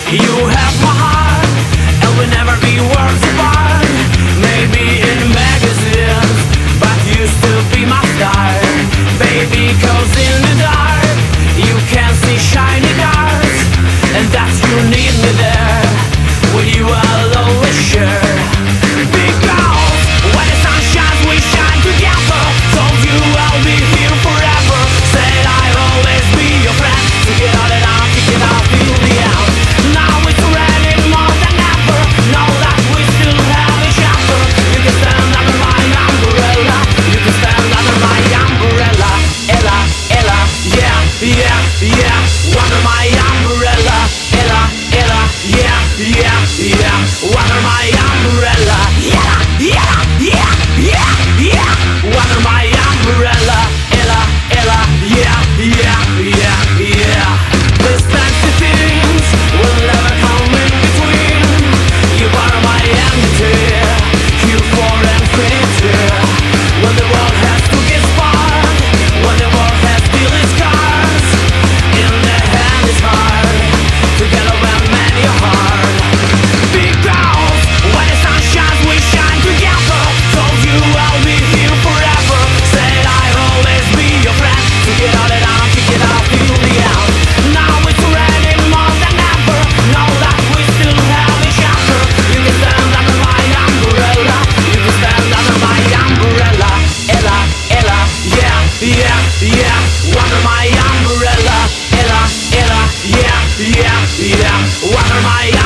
You have my heart, and we'll never be worlds apart. Maybe in magazines, but you still be my star. Baby, 'cause in the dark you can see shiny cars, and that you need me there. With you I'll always share. Big girls, when the sun shines we shine together. Told you I'll be here forever. Said I'll always be your friend. Take it all out, take it out, feel the out. Now it's ready more than ever. Know that we still have each other. You can stand under my umbrella. You can stand under my umbrella. Ella, Ella, yeah, yeah, yeah. Under my umbrella. Ella, Ella, yeah, yeah, yeah. Under my umbrella. Yeah, yeah, yeah, yeah, yeah. Under my umbrella. Ella, Ella, yeah, yeah, yeah, yeah. There's plenty things will never come in between. You are my entity, you for infinity. When the world has to get spark, when the world has still its scars, in the hand is hard, together we're many hard. Big girls, when the sun shines we shine together. Told you I'll be here forever. Said I'll always be your friend. Take it all out, take it out, feel the out. Now it's ready more than ever. Know that we still have each other. You can stand under my umbrella. You can stand under my umbrella. Ella, Ella, yeah, yeah, yeah. Under my umbrella. Ella, Ella, yeah, yeah, yeah. Under my